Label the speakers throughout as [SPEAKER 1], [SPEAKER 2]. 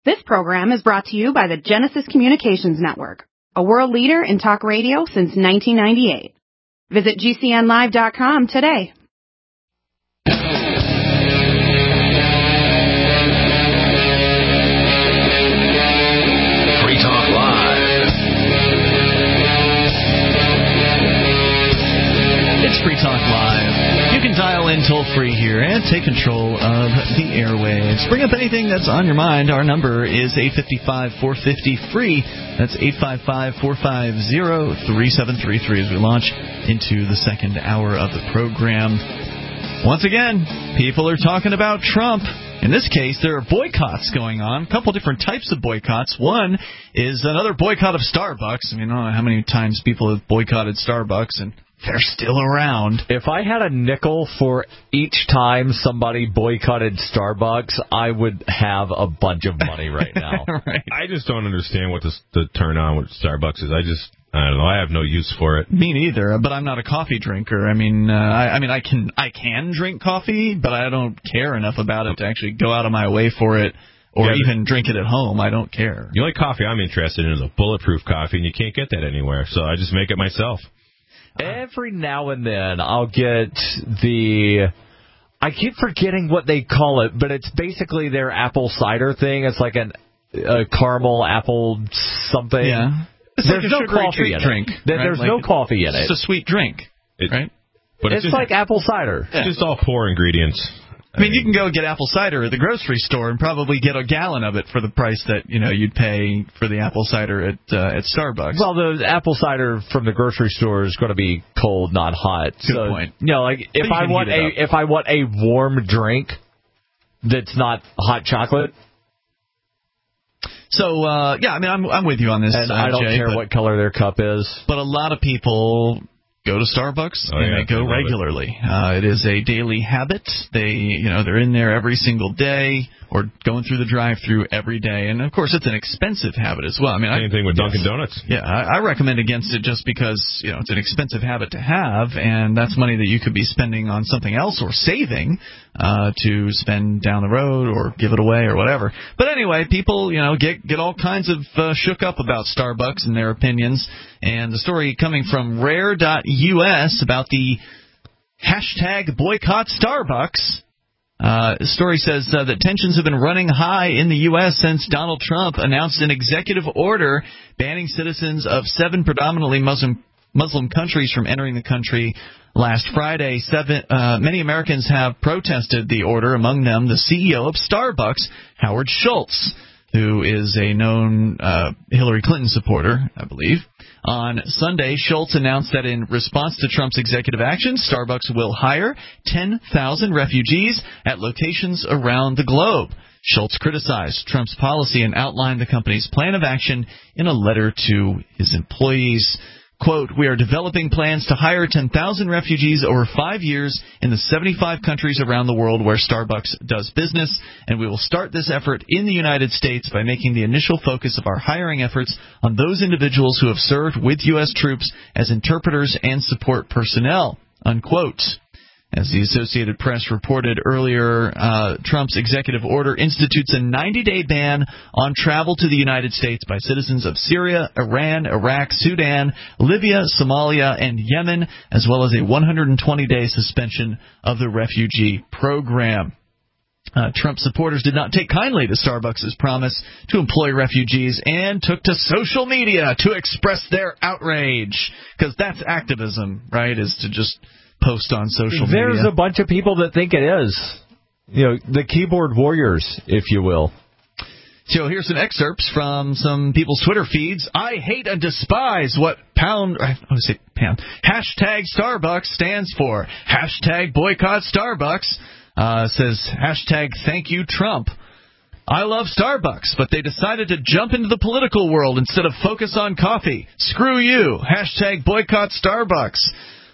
[SPEAKER 1] This program is brought to you by the Genesis Communications Network, a world leader in talk radio since 1998. Visit GCNlive.com today.
[SPEAKER 2] Free Talk Live.
[SPEAKER 3] It's Free Talk Live. You can dial in toll-free here and take control of the airwaves. Bring up anything that's on your mind. Our number is 855-450-FREE. That's 855-450-3733 as we launch into the second hour of the program. Once again, people are talking about Trump. In this case, there are boycotts going on, a couple different types of boycotts. One is another boycott of Starbucks. I mean, I don't know how many times people have boycotted Starbucks, and they're still around.
[SPEAKER 4] If I had a nickel for each time somebody boycotted Starbucks, I would have a bunch of money right now.
[SPEAKER 3] Right.
[SPEAKER 5] I just don't understand what the turn on with Starbucks is. I don't know. I have no use for it.
[SPEAKER 3] Me neither, but I'm not a coffee drinker. I mean, I can drink coffee, but I don't care enough about it to actually go out of my way for it or even drink it at home. I don't care.
[SPEAKER 5] The only coffee I'm interested in is a bulletproof coffee, and you can't get that anywhere, so I just make it myself.
[SPEAKER 4] Every now and then I'll get I keep forgetting what they call it, but it's basically their apple cider thing. It's like a caramel apple something.
[SPEAKER 3] Yeah. It's
[SPEAKER 4] There's
[SPEAKER 3] like
[SPEAKER 4] no coffee in
[SPEAKER 3] drink.
[SPEAKER 4] it. There's no coffee in it.
[SPEAKER 3] It's a sweet drink, right?
[SPEAKER 5] But
[SPEAKER 4] it's like apple cider.
[SPEAKER 5] It's just all poor ingredients.
[SPEAKER 3] I mean, you can go get apple cider at the grocery store and probably get a gallon of it for the price that you'd pay for the apple cider at Starbucks.
[SPEAKER 4] Well, the apple cider from the grocery store is going to be cold, not hot.
[SPEAKER 3] Good point.
[SPEAKER 4] Like if I want a warm drink that's not hot chocolate.
[SPEAKER 3] So I mean, I'm with you on this.
[SPEAKER 4] And I don't care what color their cup is.
[SPEAKER 3] But a lot of people go to Starbucks and they go regularly. It is a daily habit. They're in there every single day or going through the drive-thru every day. And, of course, it's an expensive habit as well. I mean,
[SPEAKER 5] same thing with Dunkin' Donuts.
[SPEAKER 3] Yeah, I recommend against it just because, it's an expensive habit to have, and that's money that you could be spending on something else or saving to spend down the road or give it away or whatever. But anyway, people, get all kinds of shook up about Starbucks and their opinions. And the story coming from Rare.us about the hashtag boycott Starbucks. The story says that tensions have been running high in the U.S. since Donald Trump announced an executive order banning citizens of 7 predominantly Muslim countries from entering the country last Friday. Many Americans have protested the order, among them the CEO of Starbucks, Howard Schultz, who is a known Hillary Clinton supporter, I believe. On Sunday, Schultz announced that in response to Trump's executive action, Starbucks will hire 10,000 refugees at locations around the globe. Schultz criticized Trump's policy and outlined the company's plan of action in a letter to his employees. Quote, "We are developing plans to hire 10,000 refugees over 5 years in the 75 countries around the world where Starbucks does business, and we will start this effort in the United States by making the initial focus of our hiring efforts on those individuals who have served with U.S. troops as interpreters and support personnel," unquote. As the Associated Press reported earlier, Trump's executive order institutes a 90-day ban on travel to the United States by citizens of Syria, Iran, Iraq, Sudan, Libya, Somalia, and Yemen, as well as a 120-day suspension of the refugee program. Trump supporters did not take kindly to Starbucks' promise to employ refugees and took to social media to express their outrage, because that's activism, right, is to just post on social media.
[SPEAKER 4] There's a bunch of people that think it is. The keyboard warriors, if you will.
[SPEAKER 3] So here's some excerpts from some people's Twitter feeds. I hate and despise what hashtag Starbucks stands for. Hashtag boycott Starbucks says hashtag thank you Trump. I love Starbucks, but they decided to jump into the political world instead of focus on coffee. Screw you. Hashtag boycott Starbucks.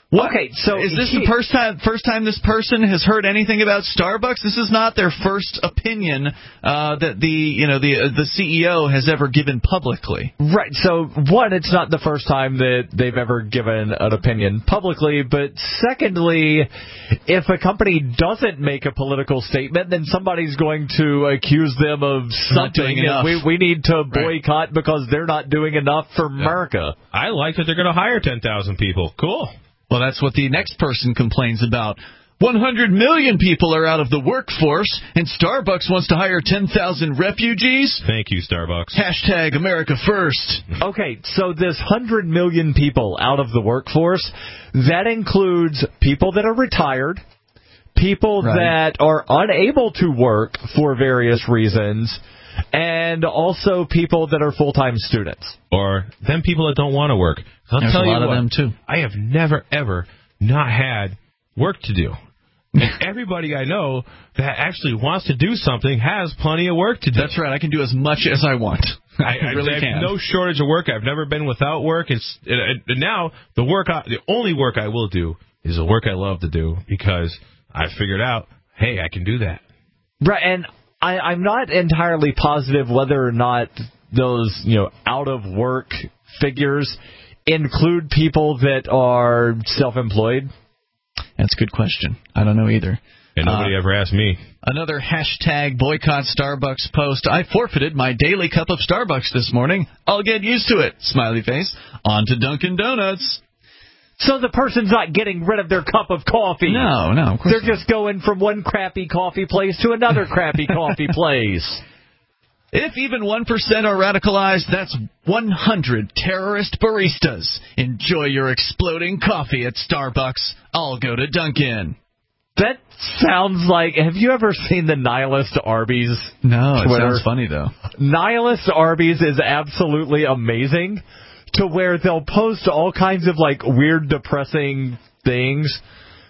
[SPEAKER 3] What?
[SPEAKER 4] Okay, so
[SPEAKER 3] is this the first time this person has heard anything about Starbucks? This is not their first opinion that the CEO has ever given publicly.
[SPEAKER 4] Right. So one, it's not the first time that they've ever given an opinion publicly, but secondly, if a company doesn't make a political statement, then somebody's going to accuse them of
[SPEAKER 3] not doing
[SPEAKER 4] something.
[SPEAKER 3] enough.
[SPEAKER 4] We need to boycott because they're not doing enough for America.
[SPEAKER 5] I like that they're going to hire 10,000 people. Cool.
[SPEAKER 3] Well, that's what the next person complains about. 100 million people are out of the workforce, and Starbucks wants to hire 10,000 refugees?
[SPEAKER 5] Thank you, Starbucks.
[SPEAKER 3] Hashtag America First.
[SPEAKER 4] Okay, so this 100 million people out of the workforce, that includes people that are retired, people that are unable to work for various reasons, and also people that are full-time students.
[SPEAKER 5] Or them people that don't want to work. I'll
[SPEAKER 3] There's
[SPEAKER 5] tell
[SPEAKER 3] a
[SPEAKER 5] you
[SPEAKER 3] lot
[SPEAKER 5] what,
[SPEAKER 3] of them, too.
[SPEAKER 5] I have never, ever not had work to do. And everybody I know that actually wants to do something has plenty of work to do.
[SPEAKER 3] That's right. I can do as much as I want. I really
[SPEAKER 5] have
[SPEAKER 3] can.
[SPEAKER 5] no shortage of work. I've never been without work. And now the only work I will do is the work I love to do because I figured out, hey, I can do that.
[SPEAKER 4] Right, and I'm not entirely positive whether or not those, out of work figures include people that are self-employed.
[SPEAKER 3] That's a good question. I don't know either.
[SPEAKER 5] And nobody ever asked me.
[SPEAKER 3] Another hashtag boycott Starbucks post. I forfeited my daily cup of Starbucks this morning. I'll get used to it. Smiley face. On to Dunkin' Donuts.
[SPEAKER 4] So the person's not getting rid of their cup of coffee.
[SPEAKER 3] No, of course
[SPEAKER 4] They're just going from one crappy coffee place to another crappy coffee place.
[SPEAKER 3] If even 1% are radicalized, that's 100 terrorist baristas. Enjoy your exploding coffee at Starbucks. I'll go to Dunkin'.
[SPEAKER 4] That sounds like... Have you ever seen the Nihilist Arby's
[SPEAKER 3] No,
[SPEAKER 4] Twitter?
[SPEAKER 3] It sounds funny, though.
[SPEAKER 4] Nihilist Arby's is absolutely amazing to where they'll post all kinds of, weird, depressing things.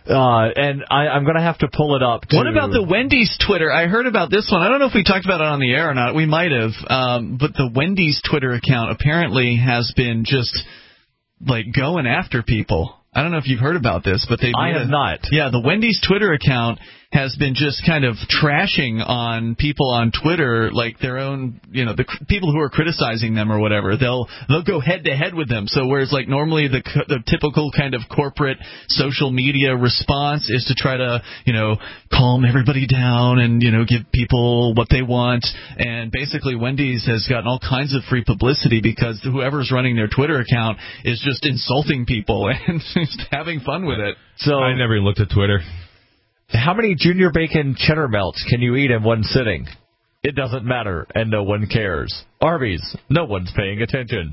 [SPEAKER 4] And I'm going to have to pull it up.
[SPEAKER 3] What about the Wendy's Twitter? I heard about this one. I don't know if we talked about it on the air or not. We might have. But the Wendy's Twitter account apparently has been just, going after people. I don't know if you've heard about this, but
[SPEAKER 4] I have not.
[SPEAKER 3] Yeah, the Wendy's Twitter account has been just kind of trashing on people on Twitter, like their own, the people who are criticizing them or whatever. They'll go head to head with them. So whereas normally the typical kind of corporate social media response is to try to, calm everybody down and, give people what they want. And basically Wendy's has gotten all kinds of free publicity because whoever's running their Twitter account is just insulting people and just having fun with it.
[SPEAKER 4] So
[SPEAKER 5] I never looked at Twitter.
[SPEAKER 4] How many Junior Bacon cheddar melts can you eat in one sitting? It doesn't matter, and no one cares. Arby's, no one's paying attention.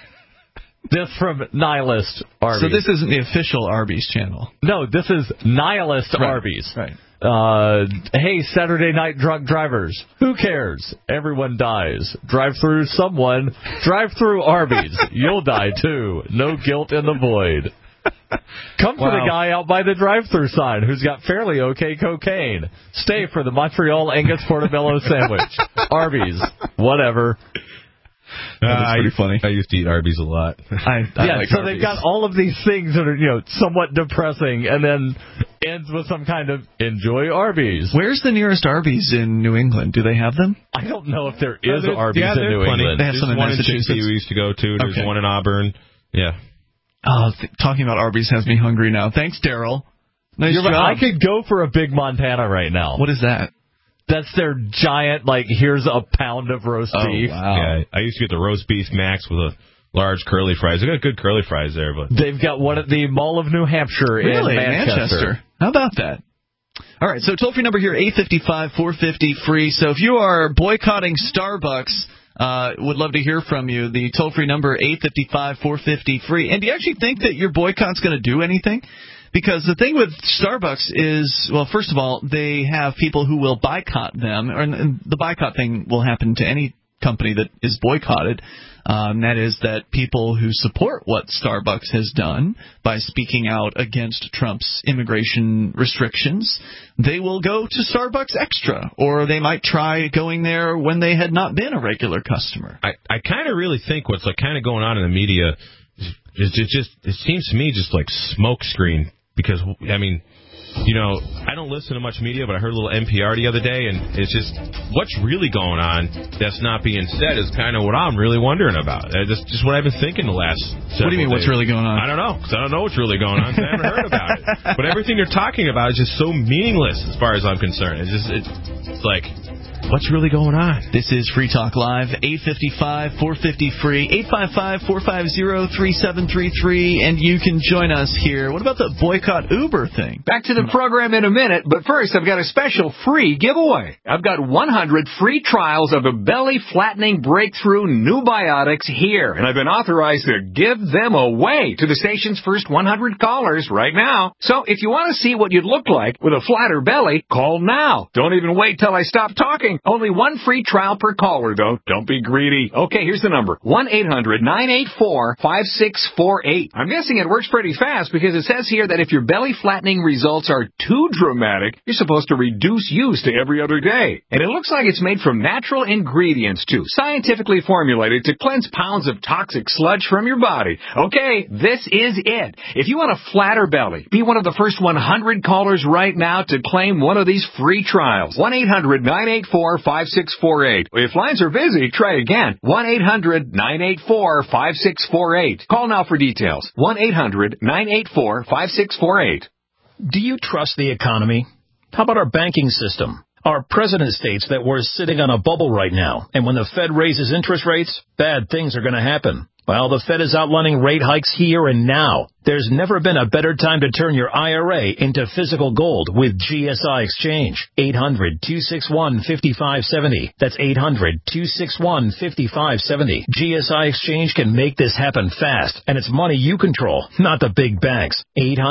[SPEAKER 4] This from Nihilist Arby's.
[SPEAKER 3] So this isn't the official Arby's channel.
[SPEAKER 4] No, this is Nihilist Arby's.
[SPEAKER 3] Right.
[SPEAKER 4] Hey, Saturday night drunk drivers. Who cares? Everyone dies. Drive through someone. Drive through Arby's. You'll die too. No guilt in the void. Come for the guy out by the drive-thru sign who's got fairly okay cocaine. Stay for the Montreal Angus Portobello sandwich. Arby's. Whatever.
[SPEAKER 3] That's pretty funny.
[SPEAKER 5] I used to eat Arby's a lot.
[SPEAKER 3] I
[SPEAKER 4] so
[SPEAKER 3] like
[SPEAKER 4] they've
[SPEAKER 3] Arby's.
[SPEAKER 4] got all of these things that are, somewhat depressing, and then ends with some kind of enjoy Arby's.
[SPEAKER 3] Where's the nearest Arby's in New England? Do they have them?
[SPEAKER 4] I don't know if there is Arby's
[SPEAKER 5] yeah,
[SPEAKER 4] in New
[SPEAKER 5] plenty.
[SPEAKER 4] England.
[SPEAKER 3] They have some in
[SPEAKER 5] one in
[SPEAKER 3] Massachusetts.
[SPEAKER 5] Dixie we used to go to. There's one in Auburn. Yeah.
[SPEAKER 3] Oh, talking about Arby's has me hungry now. Thanks, Daryl. Nice job.
[SPEAKER 4] I could go for a Big Montana right now.
[SPEAKER 3] What is that?
[SPEAKER 4] That's their giant, here's a pound of roast beef.
[SPEAKER 3] Wow.
[SPEAKER 5] Yeah, I used to get the roast beef max with a large curly fries. They got good curly fries there, but
[SPEAKER 4] They've got one at the Mall of New Hampshire
[SPEAKER 3] Really?
[SPEAKER 4] in Manchester.
[SPEAKER 3] How about that? All right, so toll-free number here, 855-450-FREE. So if you are boycotting Starbucks, would love to hear from you. The toll-free number, 855-450-FREE. And do you actually think that your boycott's going to do anything? Because the thing with Starbucks is, well, first of all, they have people who will boycott them, and the boycott thing will happen to any company that is boycotted. That is that people who support what Starbucks has done by speaking out against Trump's immigration restrictions, they will go to Starbucks Extra, or they might try going there when they had not been a regular customer.
[SPEAKER 5] I kind of really think what's kind of going on in the media it seems to me just like smoke screen because, I mean, you know, I don't listen to much media, but I heard a little NPR the other day, and it's just what's really going on that's not being said is kind of what I'm really wondering about. That's just what I've been thinking the last several
[SPEAKER 3] What do you mean,
[SPEAKER 5] days.
[SPEAKER 3] what's really going on?
[SPEAKER 5] I don't know, because I don't know what's really going on, because I haven't heard about it. But everything they're talking about is just so meaningless as far as I'm concerned. It's like, what's really going on?
[SPEAKER 3] This is Free Talk Live, 855-450-FREE, 855-450-3733, and you can join us here. What about the boycott Uber thing?
[SPEAKER 6] Back to the program in a minute, but first I've got a special free giveaway. I've got 100 free trials of the belly-flattening breakthrough New Biotics here, and I've been authorized to give them away to the station's first 100 callers right now. So if you want to see what you'd look like with a flatter belly, call now. Don't even wait till I stop talking. Only one free trial per caller, though. Don't be greedy. Okay, here's the number. 1-800-984-5648. I'm guessing it works pretty fast because it says here that if your belly flattening results are too dramatic, you're supposed to reduce use to every other day. And it looks like it's made from natural ingredients, too. Scientifically formulated to cleanse pounds of toxic sludge from your body. Okay, this is it. If you want a flatter belly, be one of the first 100 callers right now to claim one of these free trials. 1-800-984-5648. If lines are busy, try again. 1-800-984-5648. Call now for details. 1-800-984-5648.
[SPEAKER 7] Do you trust the economy? How about our banking system? Our president states that we're sitting on a bubble right now, and when the Fed raises interest rates, bad things are going to happen. Well, the Fed is outlining rate hikes here and now. There's never been a better time to turn your IRA into physical gold with GSI Exchange. 800-261-5570. That's 800-261-5570. GSI Exchange can make this happen fast, and it's money you control, not the big banks.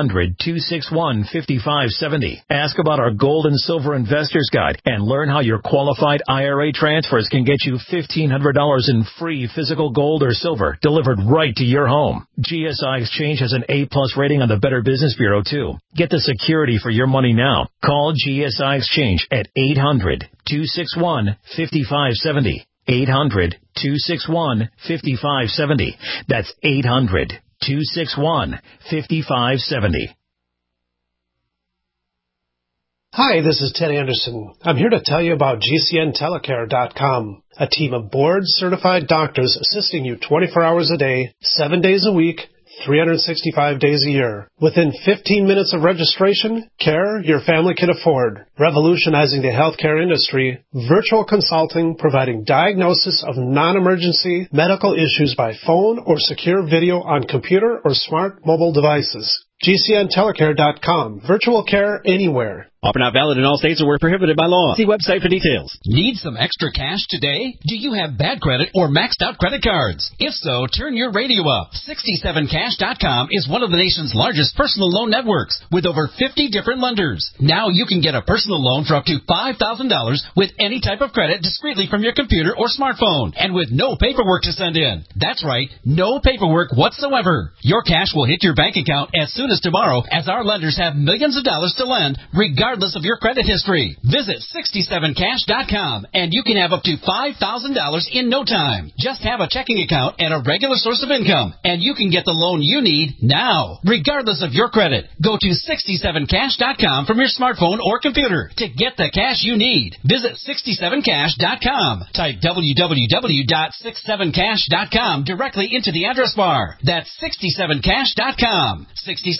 [SPEAKER 7] 800-261-5570. Ask about our Gold and Silver Investors Guide and learn how your qualified IRA transfers can get you $1,500 in free physical gold or silver delivered right to your home. GSI Exchange has an A-plus rating on the Better Business Bureau, too. Get the security for your money now. Call GSI Exchange at 800-261-5570. 800-261-5570. That's 800-261-5570.
[SPEAKER 8] Hi, this is Ted Anderson. I'm here to tell you about GCNTelecare.com, a team of board-certified doctors assisting you 24 hours a day, 7 days a week, 365 days a year. Within 15 minutes of registration, care your family can afford. Revolutionizing the healthcare industry, virtual consulting providing diagnosis of non-emergency medical issues by phone or secure video on computer or smart mobile devices. GCNTelecare.com. Virtual care anywhere.
[SPEAKER 9] Offer not valid in all states or where prohibited by law. See website for details.
[SPEAKER 10] Need some extra cash today? Do you have bad credit or maxed out credit cards? If so, turn your radio up. 67cash.com is one of the nation's largest personal loan networks with over 50 different lenders. Now you can get a personal loan for up to $5,000 with any type of credit discreetly from your computer or smartphone and with no paperwork to send in. That's right, no paperwork whatsoever. Your cash will hit your bank account as soon as tomorrow, as our lenders have millions of dollars to lend regardless of your credit history. Visit 67cash.com and you can have up to $5,000 in no time. Just have a checking account and a regular source of income and you can get the loan you need now, regardless of your credit. Go to 67cash.com from your smartphone or computer to get the cash you need. Visit 67cash.com. Type www.67cash.com directly into the address bar. That's 67cash.com.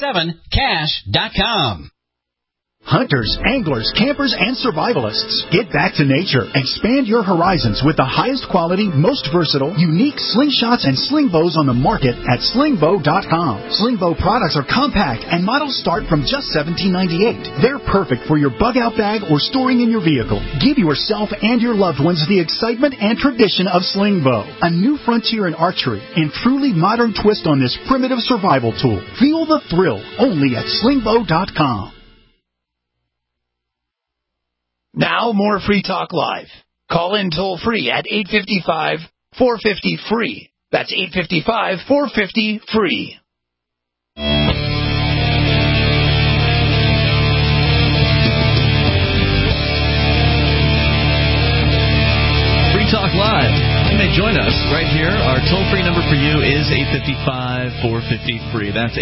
[SPEAKER 10] 67cash.com.
[SPEAKER 11] Hunters, anglers, campers, and survivalists. Get back to nature. Expand your horizons with the highest quality, most versatile, unique slingshots and sling bows on the market at slingbow.com. Slingbow products are compact and models start from just $17.98. They're perfect for your bug-out bag or storing in your vehicle. Give yourself and your loved ones the excitement and tradition of Slingbow, a new frontier in archery and truly modern twist on this primitive survival tool. Feel the thrill only at slingbow.com.
[SPEAKER 12] Now, more Free Talk Live. Call in toll-free at 855-450-FREE. That's 855-450-FREE.
[SPEAKER 3] Free Talk Live. You may join us right here. Our toll-free number for you is 855-450-FREE. That's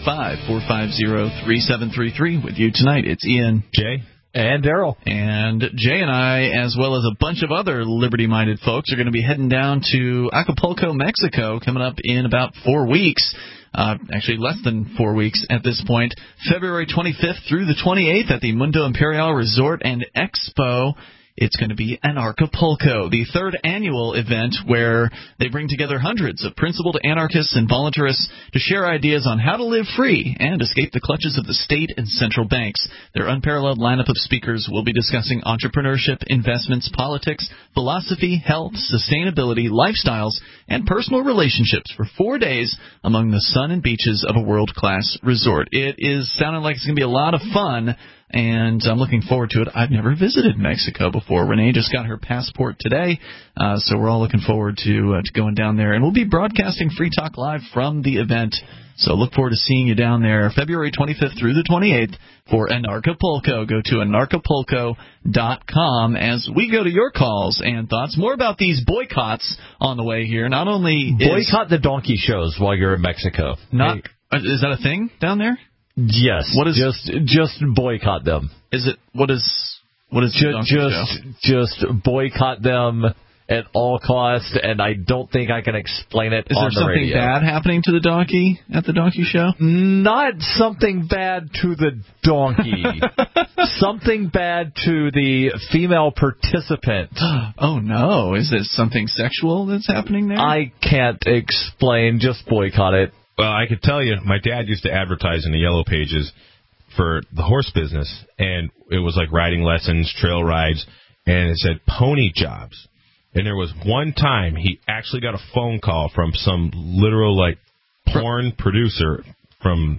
[SPEAKER 3] 855-450-3733. With you tonight, it's Ian,
[SPEAKER 5] Jay,
[SPEAKER 4] and Daryl.
[SPEAKER 3] And Jay and I, as well as a bunch of other liberty-minded folks, are going to be heading down to Acapulco, Mexico, coming up in about 4 weeks. Actually, less than 4 weeks at this point. February 25th through the 28th at the Mundo Imperial Resort and Expo. It's going to be Anarchapulco, the third annual event where they bring together hundreds of principled anarchists and voluntarists to share ideas on how to live free and escape the clutches of the state and central banks. Their unparalleled lineup of speakers will be discussing entrepreneurship, investments, politics, philosophy, health, sustainability, lifestyles, and personal relationships for 4 days among the sun and beaches of a world-class resort. It is sounding like it's going to be a lot of fun, and I'm looking forward to it. I've never visited Mexico before. Renee just got her passport today, so we're all looking forward to going down there. And we'll be broadcasting Free Talk Live from the event, so look forward to seeing you down there February 25th through the 28th for Anarchapulco. Go to anarchapulco.com as we go to your calls and thoughts. More about these boycotts on the way here. Not only
[SPEAKER 4] boycott the donkey shows while you're in Mexico.
[SPEAKER 3] Is that a thing down there?
[SPEAKER 4] Yes.
[SPEAKER 3] What is
[SPEAKER 4] just boycott them?
[SPEAKER 3] What is
[SPEAKER 4] just boycott them at all costs, and I don't think I can explain it on the radio.
[SPEAKER 3] Is there something bad happening to the donkey at the donkey show?
[SPEAKER 4] Not something bad to the donkey. Something bad to the female participant.
[SPEAKER 3] Oh, no. Is it something sexual that's happening there?
[SPEAKER 4] I can't explain. Just boycott it.
[SPEAKER 5] Well, I could tell you, my dad used to advertise in the Yellow Pages for the horse business, and it was like riding lessons, trail rides, and it said pony jobs. And there was one time he actually got a phone call from some literal, like, porn producer from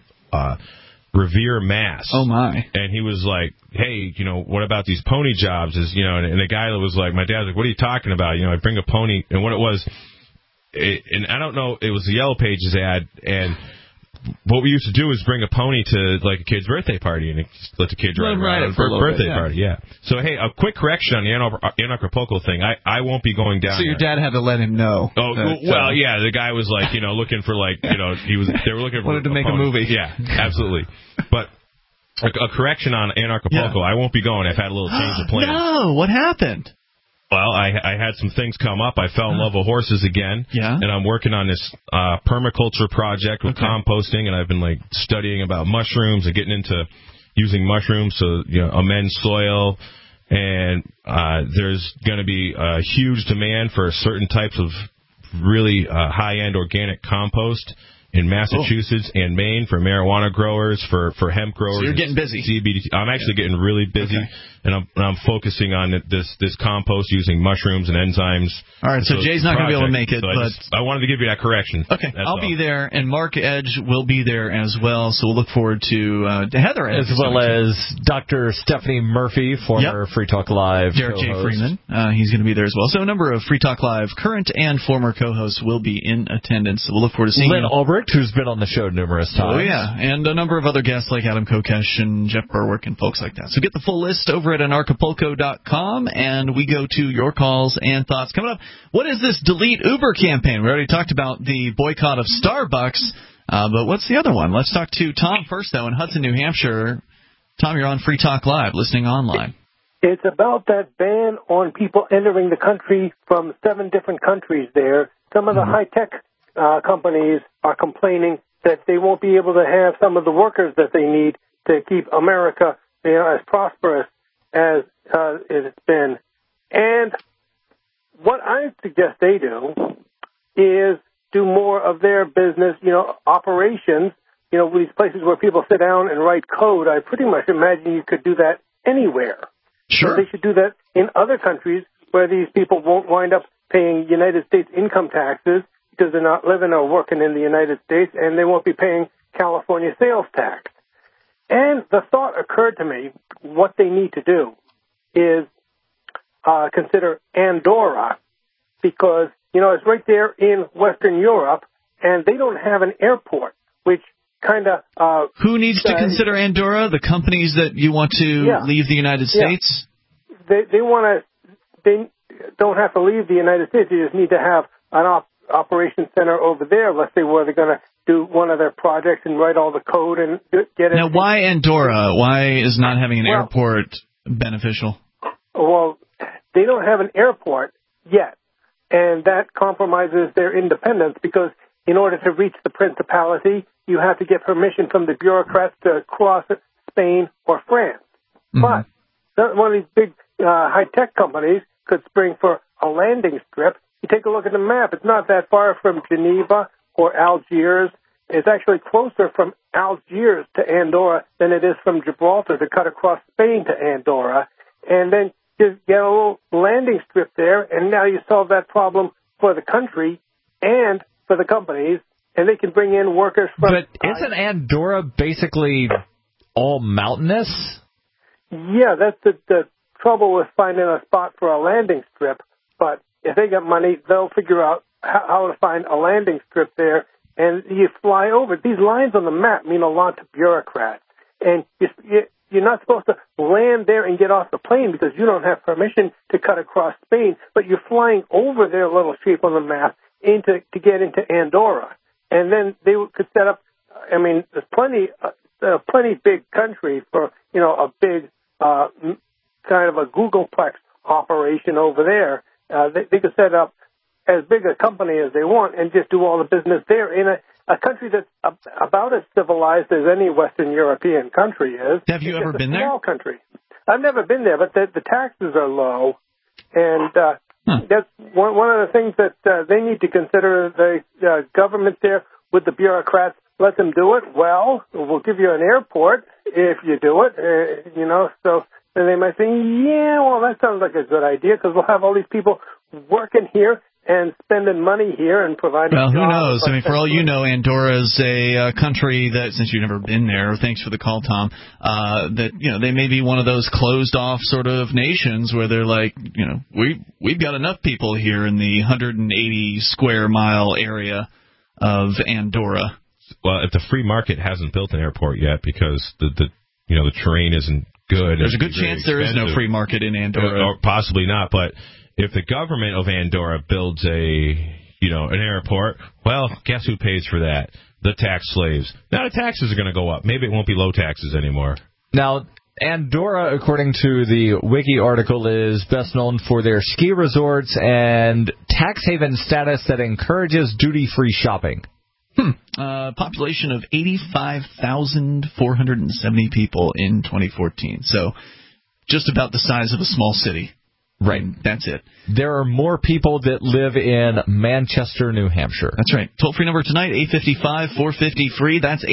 [SPEAKER 5] Revere, Mass.
[SPEAKER 3] Oh, my.
[SPEAKER 5] And he was like, hey, what about these pony jobs? And the guy was like, my dad's like, what are you talking about? I bring a pony. And what it was, and I don't know, it was the Yellow Pages ad, and what we used to do is bring a pony to, like, a kid's birthday party and let the kid ride around for a birthday party. Yeah. So, hey, a quick correction on the Anarchapulco thing. I won't be going down.
[SPEAKER 3] So your dad had to let him know.
[SPEAKER 5] Oh, well, yeah. The guy was like, looking for, like, they were looking for
[SPEAKER 3] wanted to make a movie.
[SPEAKER 5] Yeah, absolutely. But a correction on Anarchapulco. Yeah. I won't be going. I've had a little change of plans.
[SPEAKER 3] No, what happened?
[SPEAKER 5] Well, I had some things come up. I fell in love with horses again.
[SPEAKER 3] Yeah.
[SPEAKER 5] And I'm working on this permaculture project with composting, and I've been, like, studying about mushrooms and getting into using mushrooms to amend soil. And there's going to be a huge demand for certain types of really high-end organic compost in Massachusetts and Maine for marijuana growers, for hemp growers.
[SPEAKER 3] So you're getting busy.
[SPEAKER 5] CBD. I'm actually getting really busy, and I'm focusing on this compost using mushrooms and enzymes.
[SPEAKER 3] All right, so Jay's not going to be able to make it,
[SPEAKER 5] so
[SPEAKER 3] but
[SPEAKER 5] I wanted to give you that correction.
[SPEAKER 3] Okay, I'll be there, and Mark Edge will be there as well. So we'll look forward to Heather
[SPEAKER 4] as well as Dr. Stephanie Murphy, former Free Talk Live
[SPEAKER 3] Derek J. Freeman. He's going to be there as well. So a number of Free Talk Live current and former co-hosts will be in attendance. So we'll look forward to seeing
[SPEAKER 4] Lynn Ulbricht, who's been on the show numerous times.
[SPEAKER 3] Oh, yeah, and a number of other guests like Adam Kokesh and Jeff Berwick and folks like that. So get the full list over at anarchapulco.com, and we go to your calls and thoughts. Coming up, what is this Delete Uber campaign? We already talked about the boycott of Starbucks, but what's the other one? Let's talk to Tom first, though, in Hudson, New Hampshire. Tom, you're on Free Talk Live, listening online.
[SPEAKER 13] It's about that ban on people entering the country from 7 different countries there. Some of the high-tech companies are complaining that they won't be able to have some of the workers that they need to keep America, as prosperous as it's been. And what I suggest they do is do more of their business, operations, these places where people sit down and write code. I pretty much imagine you could do that anywhere.
[SPEAKER 3] Sure.
[SPEAKER 13] So they should do that in other countries where these people won't wind up paying United States income taxes because they're not living or working in the United States, and they won't be paying California sales tax. And the thought occurred to me, what they need to do is consider Andorra, because, it's right there in Western Europe, and they don't have an airport, which kind of...
[SPEAKER 3] Who needs to consider Andorra? The companies that you want to leave the United States?
[SPEAKER 13] They want to... don't have to leave the United States. They just need to have an operation center over there, let's say, where they're going to do one of their projects and write all the code and get it.
[SPEAKER 3] Now, why Andorra? Why is not having an airport beneficial?
[SPEAKER 13] Well, they don't have an airport yet, and that compromises their independence because in order to reach the principality, you have to get permission from the bureaucrats to cross Spain or France. But one of these big high-tech companies could spring for a landing strip. You take a look at the map. It's not that far from Geneva or Algiers. It's actually closer from Algiers to Andorra than it is from Gibraltar to cut across Spain to Andorra. And then you get a little landing strip there, and now you solve that problem for the country and for the companies, and they can bring in workers from...
[SPEAKER 4] But isn't Andorra basically all mountainous?
[SPEAKER 13] Yeah, that's the trouble with finding a spot for a landing strip. But if they got money, they'll figure out how to find a landing strip there, and you fly over. These lines on the map mean a lot to bureaucrats, and you're not supposed to land there and get off the plane because you don't have permission to cut across Spain, but you're flying over their little shape on the map to get into Andorra. And then they could set up, I mean, there's plenty big country for, a big kind of a Googleplex operation over there. They could set up as big a company as they want and just do all the business there in a country that's about as civilized as any Western European country is.
[SPEAKER 3] Have you ever been there?
[SPEAKER 13] Small country. I've never been there, but the taxes are low, and that's one of the things that they need to consider. The government there with the bureaucrats, let them do it. Well, we'll give you an airport if you do it, so then they might say, yeah, well, that sounds like a good idea because we'll have all these people working here and spending money here and providing
[SPEAKER 3] jobs. Well, who knows?
[SPEAKER 13] I
[SPEAKER 3] mean, for all you know, Andorra's a country that, since you've never been there, thanks for the call, Tom, that, they may be one of those closed-off sort of nations where they're like, we've got enough people here in the 180 square mile area of Andorra.
[SPEAKER 5] Well, if the free market hasn't built an airport yet because the terrain isn't good.
[SPEAKER 3] There's a good chance there is no free market in Andorra.
[SPEAKER 5] Or possibly not, but if the government of Andorra builds an airport, well, guess who pays for that? The tax slaves. Now the taxes are going to go up. Maybe it won't be low taxes anymore.
[SPEAKER 4] Now, Andorra, according to the Wiki article, is best known for their ski resorts and tax haven status that encourages duty-free shopping.
[SPEAKER 3] Population of 85,470 people in 2014. So just about the size of a small city.
[SPEAKER 4] Right.
[SPEAKER 3] That's it.
[SPEAKER 4] There are more people that live in Manchester, New Hampshire.
[SPEAKER 3] That's right. Toll-free number tonight, 855-450-FREE. That's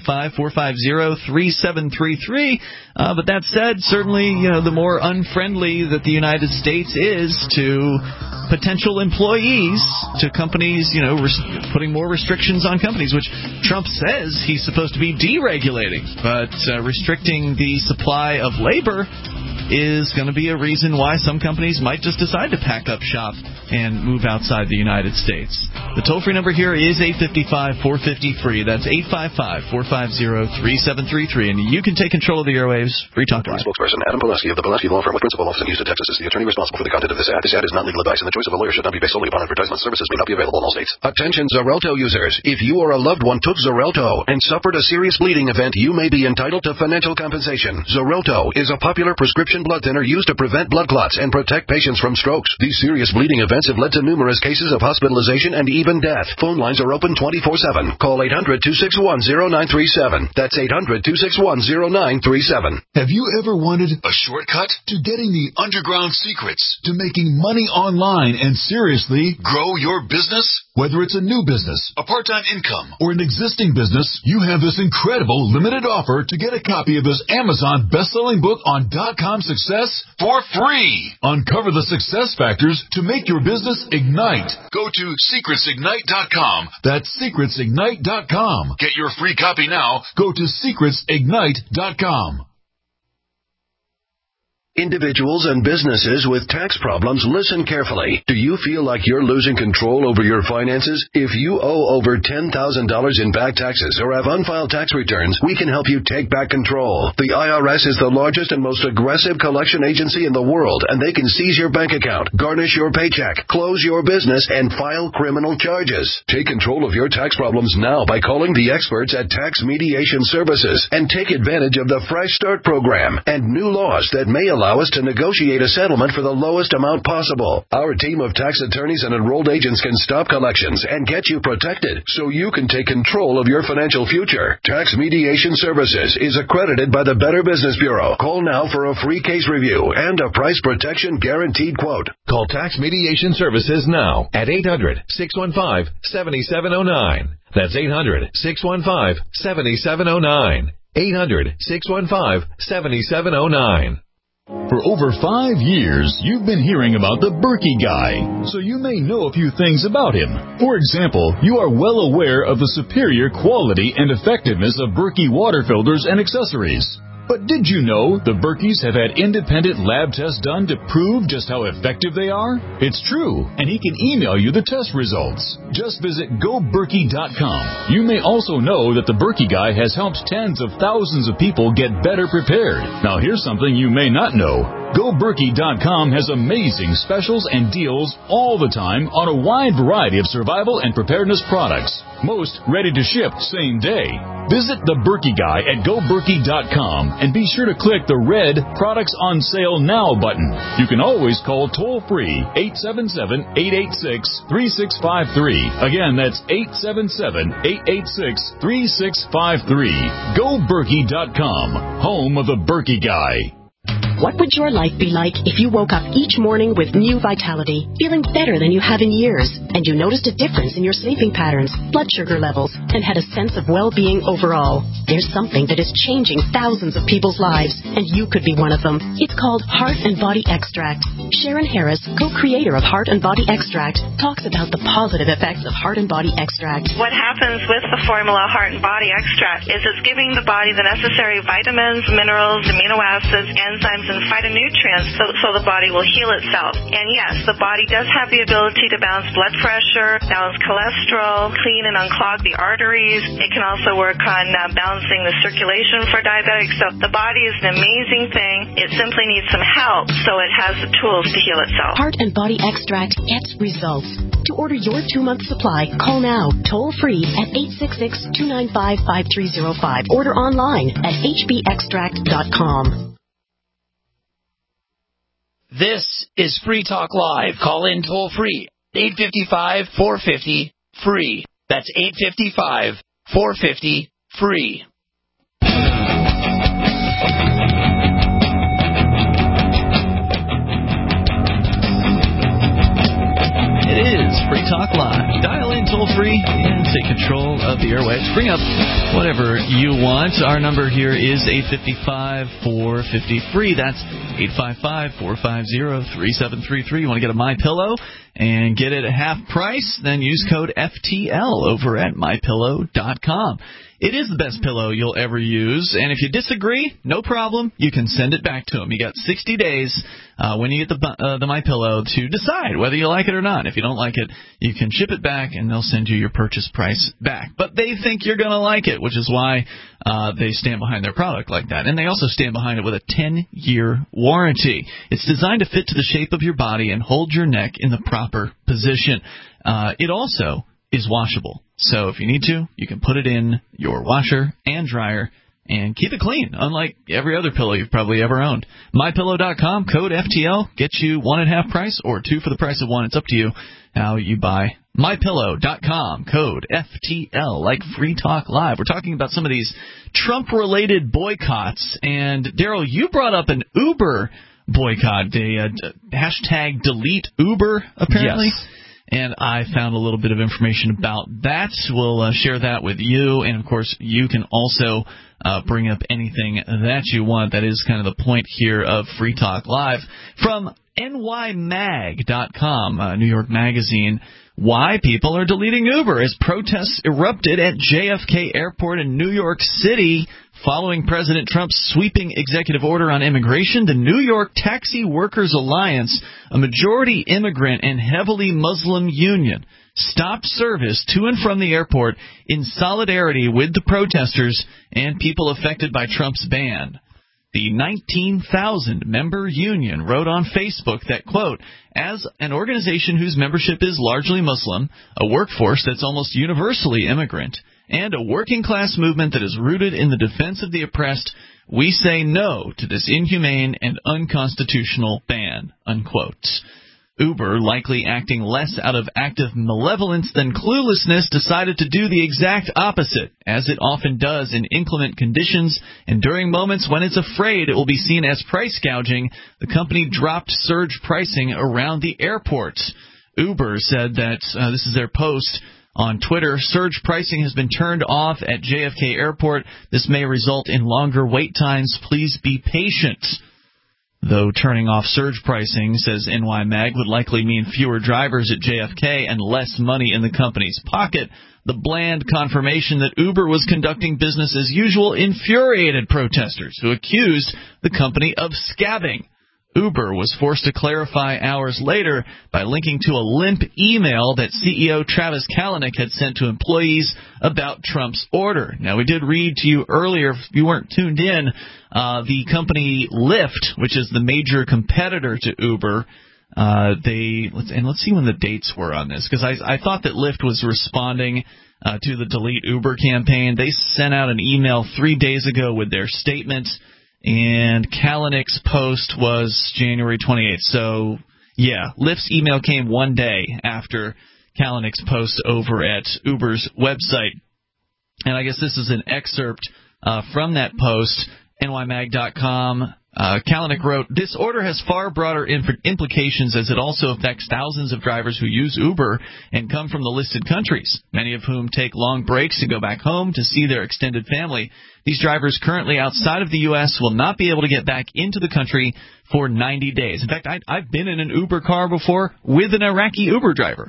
[SPEAKER 3] 855-450-3733. But that said, certainly, the more unfriendly that the United States is to potential employees, to companies, putting more restrictions on companies, which Trump says he's supposed to be deregulating. But restricting the supply of labor is going to be a reason why some companies might just decide to pack up shop and move outside the United States. The toll-free number here is 855-450-FREE. That's 855-450-3733. And you can take control of the airwaves. Free Talk Live.
[SPEAKER 14] Spokesperson Adam Pileski of the Pileski Law Firm with principal office in Houston, Texas, is the attorney responsible for the content of this ad. This ad is not legal advice, and the choice of a lawyer should not be based solely upon advertisement. Services may not be available in all states. Attention Xarelto users. If you or a loved one took Xarelto and suffered a serious bleeding event, you may be entitled to financial compensation. Xarelto is a popular prescription blood thinner used to prevent blood clots and protect patients from strokes. These serious bleeding events have led to numerous cases of hospitalization and even death. Phone lines are open 24/7. Call 800-261-0937. That's 800-261-0937.
[SPEAKER 15] Have you ever wanted a shortcut to getting the underground secrets to making money online and seriously grow your business? Whether it's a new business, a part-time income, or an existing business, you have this incredible limited offer to get a copy of his Amazon best-selling book on .com success for free. Uncover the success factors to make your business ignite. Go to secretsignite.com. That's secretsignite.com. Get your free copy now. Go to secretsignite.com.
[SPEAKER 14] Individuals and businesses with tax problems, listen carefully. Do you feel like you're losing control over your finances? If you owe over $10,000 in back taxes or have unfiled tax returns, we can help you take back control. The IRS is the largest and most aggressive collection agency in the world, and they can seize your bank account, garnish your paycheck, close your business, and file criminal charges. Take control of your tax problems now by calling the experts at Tax Mediation Services and take advantage of the Fresh Start program and new laws that may allow us to negotiate a settlement for the lowest amount possible. Our team of tax attorneys and enrolled agents can stop collections and get you protected so you can take control of your financial future. Tax Mediation Services is accredited by the Better Business Bureau. Call now for a free case review and a price protection guaranteed quote.
[SPEAKER 16] Call Tax Mediation Services now at 800-615-7709. That's 800-615-7709. 800-615-7709.
[SPEAKER 15] For over 5 years, you've been hearing about the Berkey Guy, so you may know a few things about him. For example, you are well aware of the superior quality and effectiveness of Berkey water filters and accessories. But did you know the Berkeys have had independent lab tests done to prove just how effective they are? It's true, and he can email you the test results. Just visit GoBerkey.com. You may also know that the Berkey Guy has helped tens of thousands of people get better prepared. Now here's something you may not know. GoBerkey.com has amazing specials and deals all the time on a wide variety of survival and preparedness products. Most ready to ship same day. Visit the Berkey Guy at GoBerkey.com and be sure to click the red Products on Sale Now button. You can always call toll-free 877-886-3653. Again, that's 877-886-3653. GoBerkey.com, home of the Berkey Guy.
[SPEAKER 17] What would your life be like if you woke up each morning with new vitality, feeling better than you have in years, and you noticed a difference in your sleeping patterns, blood sugar levels, and had a sense of well-being overall? There's something that is changing thousands of people's lives, and you could be one of them. It's called Heart and Body Extract. Sharon Harris, co-creator of Heart and Body Extract, talks about the positive effects of Heart and Body Extract.
[SPEAKER 18] What happens with the formula Heart and Body Extract is it's giving the body the necessary vitamins, minerals, amino acids, enzymes, and phytonutrients so the body will heal itself. And yes, the body does have the ability to balance blood pressure, balance cholesterol, clean and unclog the arteries. It can also work on balancing the circulation for diabetics. So the body is an amazing thing. It simply needs some help so it has the tools to heal itself.
[SPEAKER 17] Heart and Body Extract gets results. To order your 2-month supply, call now, toll-free at 866-295-5305. Order online at hbextract.com.
[SPEAKER 12] This is Free Talk Live. Call in toll free. 855-450-FREE. That's 855-450-FREE.
[SPEAKER 3] It is Free Talk Live. Dial in toll-free and take control of the airwaves. Bring up whatever you want. Our number here is 855-450-FREE. That's 855-450-3733. You want to get a MyPillow and get it at half price? Then use code FTL over at MyPillow.com. It is the best pillow you'll ever use, and if you disagree, no problem. You can send it back to them. You got 60 days when you get the MyPillow to decide whether you like it or not. If you don't like it, you can ship it back, and they'll send you your purchase price back. But they think you're going to like it, which is why they stand behind their product like that. And they also stand behind it with a 10-year warranty. It's designed to fit to the shape of your body and hold your neck in the proper position. It also is washable. So if you need to, you can put it in your washer and dryer and keep it clean, unlike every other pillow you've probably ever owned. MyPillow.com, code FTL, gets you 1 at half price or 2 for the price of 1. It's up to you how you buy. MyPillow.com, code FTL, like Free Talk Live. We're talking about some of these Trump-related boycotts. And, Daryl, you brought up an Uber boycott, hashtag delete Uber, apparently.
[SPEAKER 4] Yes.
[SPEAKER 3] And I found a little bit of information about that. We'll share that with you. And, of course, you can also bring up anything that you want. That is kind of the point here of Free Talk Live. From nymag.com, New York Magazine, why people are deleting Uber as protests erupted at JFK Airport in New York City following President Trump's sweeping executive order on immigration. The New York Taxi Workers Alliance, a majority immigrant and heavily Muslim union, stopped service to and from the airport in solidarity with the protesters and people affected by Trump's ban. The 19,000-member union wrote on Facebook that, quote, as an organization whose membership is largely Muslim, a workforce that's almost universally immigrant, and a working-class movement that is rooted in the defense of the oppressed, we say no to this inhumane and unconstitutional ban, unquote. Uber, likely acting less out of active malevolence than cluelessness, decided to do the exact opposite, as it often does in inclement conditions, and during moments when it's afraid it will be seen as price gouging, the company dropped surge pricing around the airport. Uber said that, this is their post on Twitter, surge pricing has been turned off at JFK Airport. This may result in longer wait times. Please be patient. Though turning off surge pricing, says NYMag, would likely mean fewer drivers at JFK and less money in the company's pocket, the bland confirmation that Uber was conducting business as usual infuriated protesters who accused the company of scabbing. Uber was forced to clarify hours later by linking to a limp email that CEO Travis Kalanick had sent to employees about Trump's order. Now, we did read to you earlier, if you weren't tuned in, the company Lyft, which is the major competitor to Uber, let's see when the dates were on this, because I thought that Lyft was responding to the Delete Uber campaign. They sent out an email 3 days ago with their statement, and Kalanick's post was January 28th. So, yeah, Lyft's email came 1 day after Kalanick's post over at Uber's website. And I guess this is an excerpt from that post, nymag.com. Kalanick wrote, this order has far broader implications as it also affects thousands of drivers who use Uber and come from the listed countries, many of whom take long breaks to go back home to see their extended family. These drivers currently outside of the U.S. will not be able to get back into the country for 90 days. In fact, I've been in an Uber car before with an Iraqi Uber driver.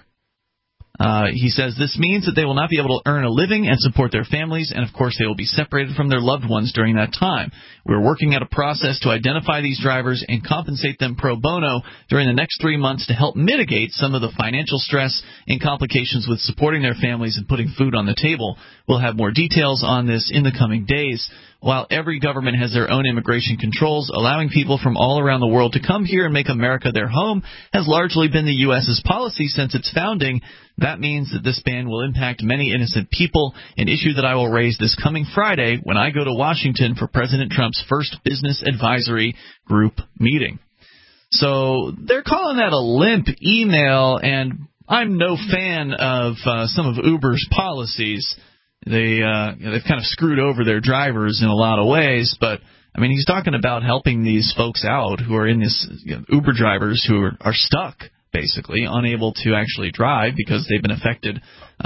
[SPEAKER 3] He says this means that they will not be able to earn a living and support their families, and of course they will be separated from their loved ones during that time. We're working at a process to identify these drivers and compensate them pro bono during the next 3 months to help mitigate some of the financial stress and complications with supporting their families and putting food on the table. We'll have more details on this in the coming days. While every government has their own immigration controls, allowing people from all around the world to come here and make America their home has largely been the U.S.'s policy since its founding. That means that this ban will impact many innocent people, an issue that I will raise this coming Friday when I go to Washington for President Trump's first business advisory group meeting. So they're calling that a limp email, and I'm no fan of some of Uber's policies. They've kind of screwed over their drivers in a lot of ways, but I mean, he's talking about helping these folks out who are in this, Uber drivers who are stuck, basically, unable to actually drive because they've been affected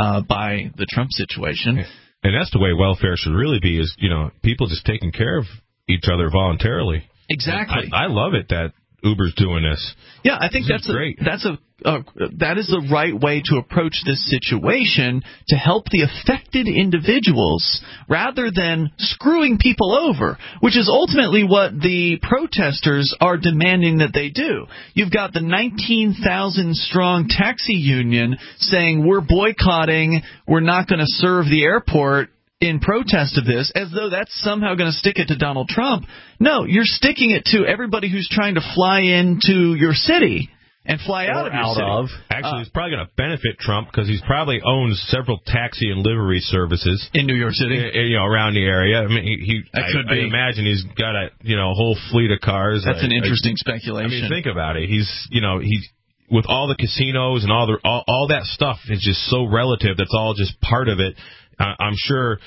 [SPEAKER 3] by the Trump situation.
[SPEAKER 5] And that's the way welfare should really be, is, people just taking care of each other voluntarily.
[SPEAKER 3] Exactly.
[SPEAKER 5] I love it that Uber's doing this.
[SPEAKER 3] Yeah, I think that's
[SPEAKER 5] great.
[SPEAKER 3] That is the right way to approach this situation, to help the affected individuals rather than screwing people over, which is ultimately what the protesters are demanding that they do. You've got the 19,000-strong taxi union saying we're boycotting, we're not going to serve the airport in protest of this, as though that's somehow going to stick it to Donald Trump. No, you're sticking it to everybody who's trying to fly into your city and fly out of your city.
[SPEAKER 5] Actually, it's probably going to benefit Trump because he's probably owns several taxi and livery services
[SPEAKER 3] in New York City,
[SPEAKER 5] around the area. I mean, I imagine he's got a whole fleet of cars.
[SPEAKER 3] That's an interesting speculation.
[SPEAKER 5] I mean, think about it. He's with all the casinos and all that stuff is just so relative. That's all just part of it. I'm sure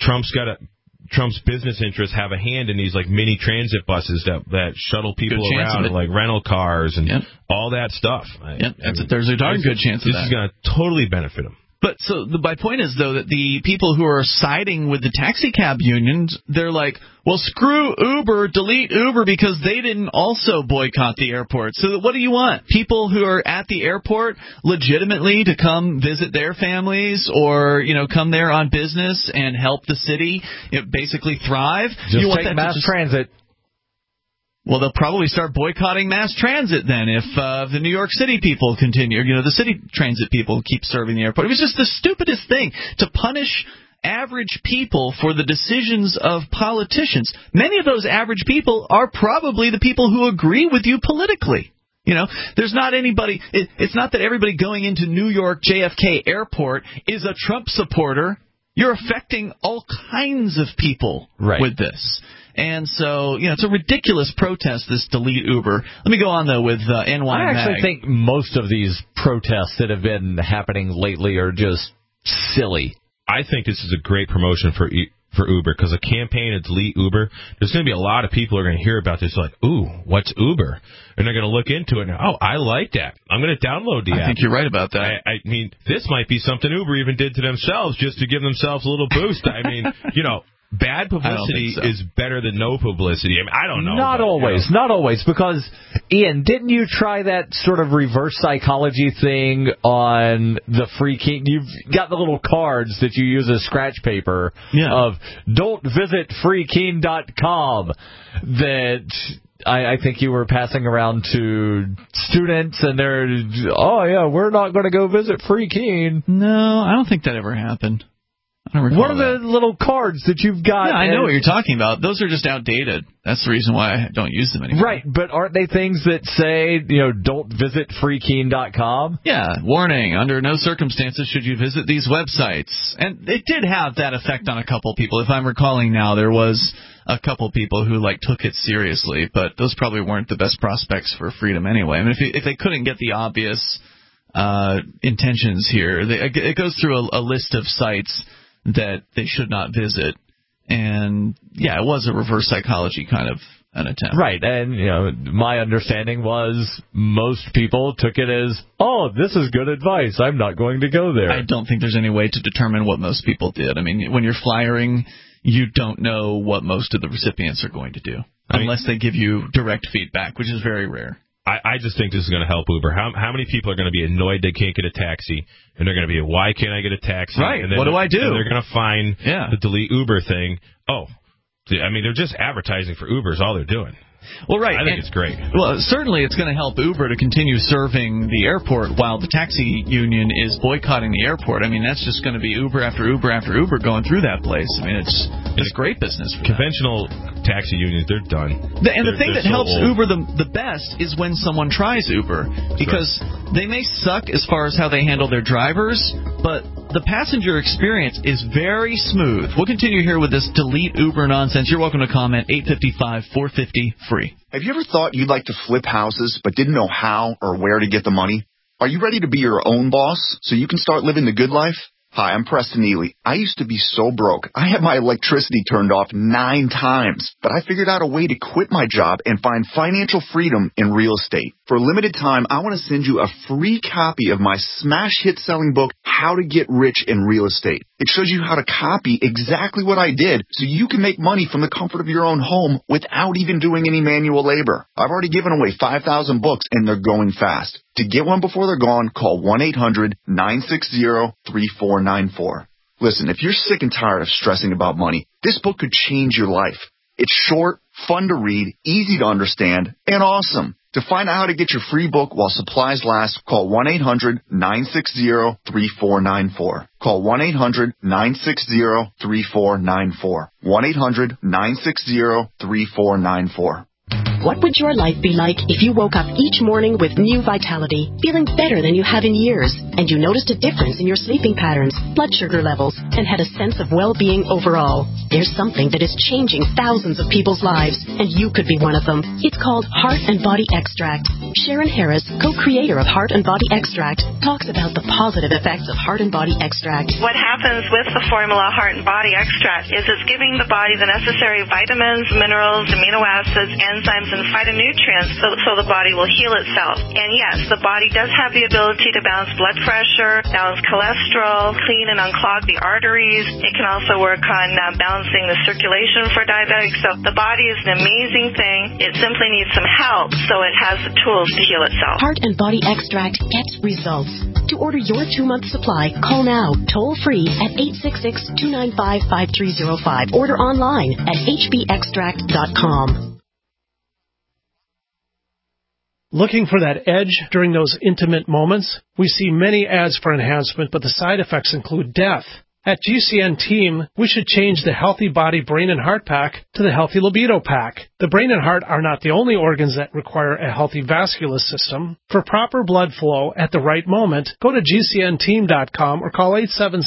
[SPEAKER 5] Trump's business interests have a hand in these mini transit buses that shuttle people around, and rental cars and all that stuff.
[SPEAKER 3] There's a darn good chance of that.
[SPEAKER 5] This is going to totally benefit him.
[SPEAKER 3] But my point is, though, that the people who are siding with the taxi cab unions, they're like, well, screw Uber, delete Uber because they didn't also boycott the airport. So what do you want? People who are at the airport legitimately to come visit their families or, come there on business and help the city basically thrive?
[SPEAKER 4] Just
[SPEAKER 3] you want
[SPEAKER 4] take
[SPEAKER 3] that
[SPEAKER 4] mass transit.
[SPEAKER 3] Well, they'll probably start boycotting mass transit then if the New York City people continue. The city transit people keep serving the airport. It was just the stupidest thing to punish average people for the decisions of politicians. Many of those average people are probably the people who agree with you politically. There's not anybody. It's not that everybody going into New York JFK Airport is a Trump supporter. You're affecting all kinds of people with this. And so, it's a ridiculous protest, this delete Uber. Let me go on, though, with NY Mag.
[SPEAKER 4] I actually think most of these protests that have been happening lately are just silly.
[SPEAKER 5] I think this is a great promotion for Uber, because a campaign to delete Uber, there's going to be a lot of people who are going to hear about this like, ooh, what's Uber? And they're going to look into it and, oh, I like that. I'm going to download the app.
[SPEAKER 3] I think you're right about that.
[SPEAKER 5] I mean, this might be something Uber even did to themselves just to give themselves a little boost. I mean, bad publicity is better than no publicity. I mean, I don't know.
[SPEAKER 4] Not always, because, Ian, didn't you try that sort of reverse psychology thing on the Free Keen? You've got the little cards that you use as scratch paper of don't visit freekeen.com that I think you were passing around to students, and they're, oh, yeah, we're not going to go visit Free Keen.
[SPEAKER 3] No, I don't think that ever happened.
[SPEAKER 4] What are the little cards that you've got?
[SPEAKER 3] Yeah, I know what you're talking about. Those are just outdated. That's the reason why I don't use them anymore.
[SPEAKER 4] Right, but aren't they things that say, don't visit freekeen.com?
[SPEAKER 3] Yeah, warning, under no circumstances should you visit these websites. And it did have that effect on a couple people. If I'm recalling now, there was a couple people who took it seriously, but those probably weren't the best prospects for freedom anyway. I mean, if they couldn't get the obvious intentions here, it goes through a list of sites that they should not visit. And, yeah, it was a reverse psychology kind of an attempt.
[SPEAKER 4] Right, and, my understanding was most people took it as, oh, this is good advice, I'm not going to go there.
[SPEAKER 3] I don't think there's any way to determine what most people did. I mean, when you're flyering, you don't know what most of the recipients are going to do, unless they give you direct feedback, which is very rare.
[SPEAKER 5] I just think this is going to help Uber. How many people are going to be annoyed they can't get a taxi, and they're going to be, why can't I get a taxi?
[SPEAKER 3] Right.
[SPEAKER 5] And then,
[SPEAKER 3] what do I do?
[SPEAKER 5] And they're going to find the delete Uber thing. Oh, I mean, they're just advertising for Uber is all they're doing.
[SPEAKER 3] Well, right.
[SPEAKER 5] I think it's great.
[SPEAKER 3] Well, certainly it's going to help Uber to continue serving the airport while the taxi union is boycotting the airport. I mean, that's just going to be Uber after Uber after Uber going through that place. I mean, it's great business for
[SPEAKER 5] conventional taxi unions, they're done.
[SPEAKER 3] The thing that helps Uber the best is when someone tries Uber, because they may suck as far as how they handle their drivers, but the passenger experience is very smooth. We'll continue here with this delete Uber nonsense. You're welcome to comment, 855-450-FREE.
[SPEAKER 19] Have you ever thought you'd like to flip houses but didn't know how or where to get the money? Are you ready to be your own boss so you can start living the good life? Hi, I'm Preston Ely. I used to be so broke. I had my electricity turned off 9 times, but I figured out a way to quit my job and find financial freedom in real estate. For a limited time, I want to send you a free copy of my smash hit selling book, How to Get Rich in Real Estate. It shows you how to copy exactly what I did so you can make money from the comfort of your own home without even doing any manual labor. I've already given away 5,000 books and they're going fast. To get one before they're gone, call 1-800-960-3494. Listen, if you're sick and tired of stressing about money, this book could change your life. It's short, fun to read, easy to understand, and awesome. To find out how to get your free book while supplies last, call 1-800-960-3494. Call 1-800-960-3494. 1-800-960-3494.
[SPEAKER 17] What would your life be like if you woke up each morning with new vitality, feeling better than you have in years, and you noticed a difference in your sleeping patterns, blood sugar levels, and had a sense of well-being overall? There's something that is changing thousands of people's lives, and you could be one of them. It's called Heart and Body Extract. Sharon Harris, co-creator of Heart and Body Extract, talks about the positive effects of Heart and Body Extract.
[SPEAKER 18] What happens with the formula Heart and Body Extract is it's giving the body the necessary vitamins, minerals, amino acids, enzymes, and and phytonutrients so the body will heal itself. And yes, the body does have the ability to balance blood pressure, balance cholesterol, clean and unclog the arteries. It can also work on balancing the circulation for diabetics. So the body is an amazing thing. It simply needs some help so it has the tools to heal itself.
[SPEAKER 17] Heart and Body Extract gets results. To order your 2-month supply, call now, toll free at 866-295-5305. Order online at hbextract.com.
[SPEAKER 8] Looking for that edge during those intimate moments? We see many ads for enhancement, but the side effects include death. At GCN Team, we should change the Healthy Body, Brain, and Heart Pack to the Healthy Libido Pack. The brain and heart are not the only organs that require a healthy vascular system. For proper blood flow at the right moment, go to GCNteam.com or call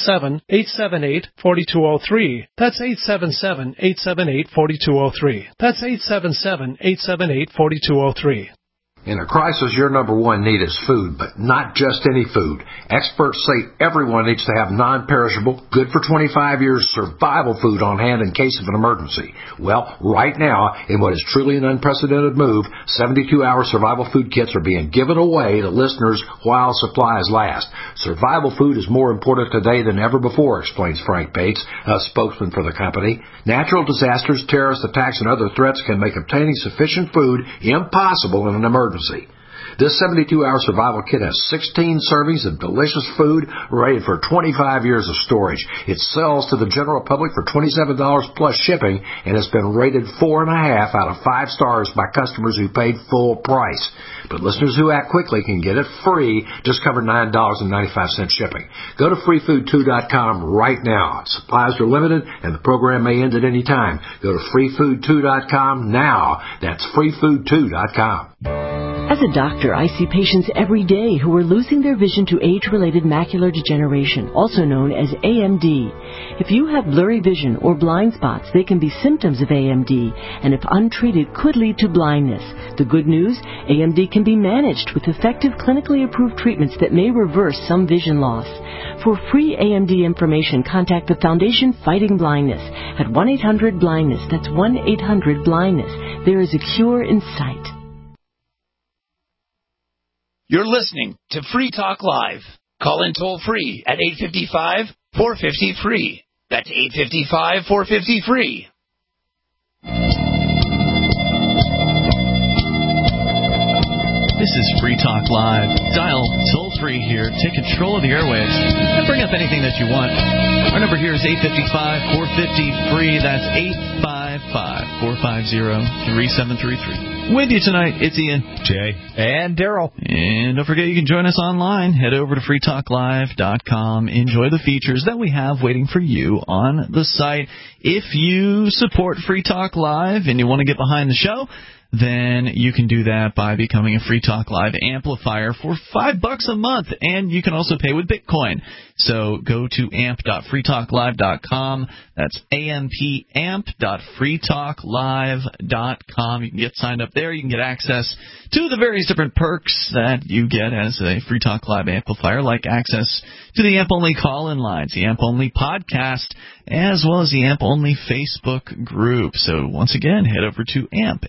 [SPEAKER 8] 877-878-4203. That's 877-878-4203. That's 877-878-4203.
[SPEAKER 20] In a crisis, your number one need is food, but not just any food. Experts say everyone needs to have non-perishable, good for 25 years survival food on hand in case of an emergency. Well, right now, in what is truly an unprecedented move, 72-hour survival food kits are being given away to listeners while supplies last. Survival food is more important today than ever before, explains Frank Bates, a spokesman for the company. Natural disasters, terrorist attacks, and other threats can make obtaining sufficient food impossible in an emergency. This 72-hour survival kit has 16 servings of delicious food rated for 25 years of storage. It sells to the general public for $27 plus shipping and has been rated 4.5 out of 5 stars by customers who paid full price. But listeners who act quickly can get it free, just cover $9.95 shipping. Go to freefood2.com right now. Supplies are limited and the program may end at any time. Go to freefood2.com now. That's freefood2.com.
[SPEAKER 21] As a doctor, I see patients every day who are losing their vision to age-related macular degeneration, also known as AMD. If you have blurry vision or blind spots, they can be symptoms of AMD, and if untreated, could lead to blindness. The good news, AMD can be managed with effective clinically approved treatments that may reverse some vision loss. For free AMD information, contact the Foundation Fighting Blindness at 1-800-BLINDNESS. That's 1-800-BLINDNESS. There is a cure in sight.
[SPEAKER 12] You're listening to Free Talk Live. Call in toll free at 855-450-FREE. That's 855-450-FREE.
[SPEAKER 3] This is Free Talk Live. Dial toll-free here. Take control of the airwaves and bring up anything that you want. Our number here is 855-450-FREE. That's 855-450-3733. With you tonight, it's Ian,
[SPEAKER 5] Jay,
[SPEAKER 4] and Daryl.
[SPEAKER 3] And don't forget, you can join us online. Head over to freetalklive.com. Enjoy the features that we have waiting for you on the site. If you support Free Talk Live and you want to get behind the show, then you can do that by becoming a Free Talk Live amplifier for $5 a month, and you can also pay with Bitcoin. So go to amp.freetalklive.com. That's amp.freetalklive.com. You can get signed up there. You can get access to the various different perks that you get as a Free Talk Live amplifier, like access to the AMP-only call-in lines, the AMP-only podcast, as well as the AMP-only Facebook group. So once again, head over to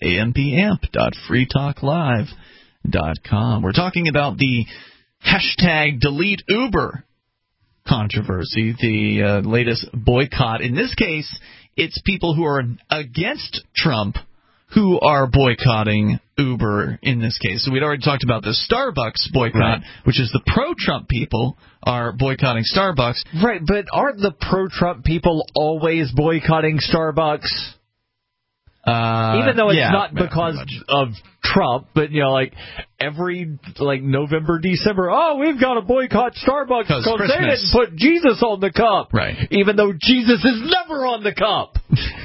[SPEAKER 3] amp.freetalklive.com. We're talking about the hashtag delete Uber controversy, the latest boycott. In this case, it's people who are against Trump who are boycotting Uber in this case. So we'd already talked about the Starbucks boycott, right, which is the pro-Trump people are boycotting Starbucks.
[SPEAKER 4] Right, but aren't the pro-Trump people always boycotting Starbucks? Even though it's not because of Trump, but like every November, December, we've got to boycott Starbucks because they didn't put Jesus on the cup.
[SPEAKER 3] Right.
[SPEAKER 4] Even though Jesus is never on the cup.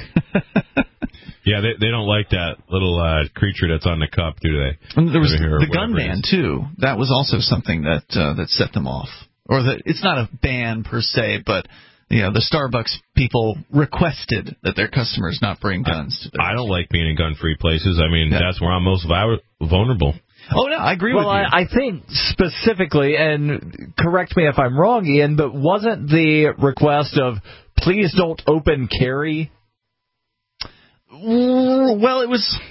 [SPEAKER 5] Yeah, they don't like that little creature that's on the cup, do they?
[SPEAKER 3] And there was the gun ban too. That was also something that set them off. Or that it's not a ban per se, but the Starbucks people requested that their customers not bring guns to their
[SPEAKER 5] I don't like being in gun-free places. I mean, that's where I'm most vulnerable.
[SPEAKER 3] Oh, no, I agree with you.
[SPEAKER 4] Well, I think specifically, and correct me if I'm wrong, Ian, but wasn't the request of please don't open carry?
[SPEAKER 3] Well, it was...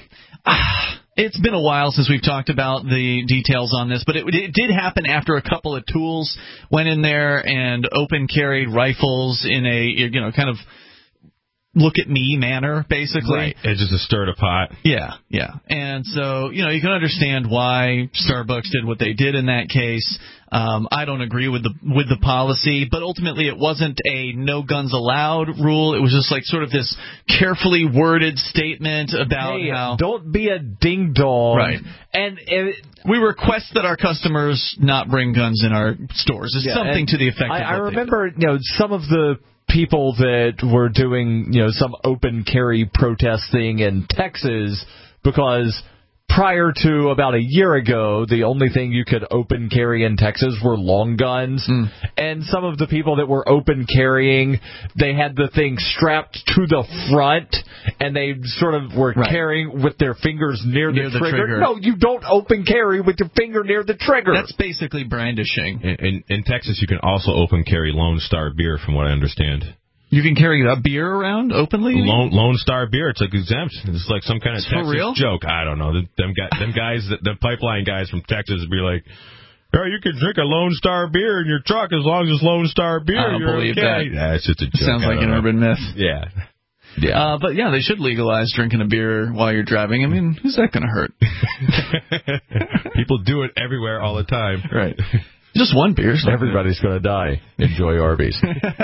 [SPEAKER 3] It's been a while since we've talked about the details on this, but it did happen after a couple of tools went in there and open carried rifles in a kind of look-at-me manner, basically.
[SPEAKER 5] Right. It's just a stir the pot.
[SPEAKER 3] Yeah. And so, you can understand why Starbucks did what they did in that case. I don't agree with the policy, but ultimately it wasn't a no guns allowed rule. It was just like sort of this carefully worded statement about how...
[SPEAKER 4] don't be a ding-dong.
[SPEAKER 3] Right.
[SPEAKER 4] And
[SPEAKER 3] we request that our customers not bring guns in our stores. It's something to the effect of
[SPEAKER 4] I remember, some of the people that were doing, some open carry protesting in Texas, because prior to about a year ago, the only thing you could open carry in Texas were long guns. And some of the people that were open carrying, they had the thing strapped to the front, and they sort of were carrying with their fingers near the trigger. No, you don't open carry with your finger near the trigger.
[SPEAKER 3] That's basically brandishing.
[SPEAKER 5] In Texas, you can also open carry Lone Star beer, from what I understand.
[SPEAKER 3] You can carry a beer around openly?
[SPEAKER 5] Lone Star beer. It's like exempt. It's like some kind of Texas joke. I don't know. Them guys, the pipeline guys from Texas would be like, "Oh, you can drink a Lone Star beer in your truck as long as it's Lone Star beer."
[SPEAKER 3] I don't believe that.
[SPEAKER 5] It's just a joke.
[SPEAKER 3] Sounds like an urban myth.
[SPEAKER 5] Yeah.
[SPEAKER 3] But they should legalize drinking a beer while you're driving. I mean, who's that going to hurt?
[SPEAKER 5] People do it everywhere all the time.
[SPEAKER 3] Right. Just one beer.
[SPEAKER 4] Everybody's going to die. Enjoy Arby's.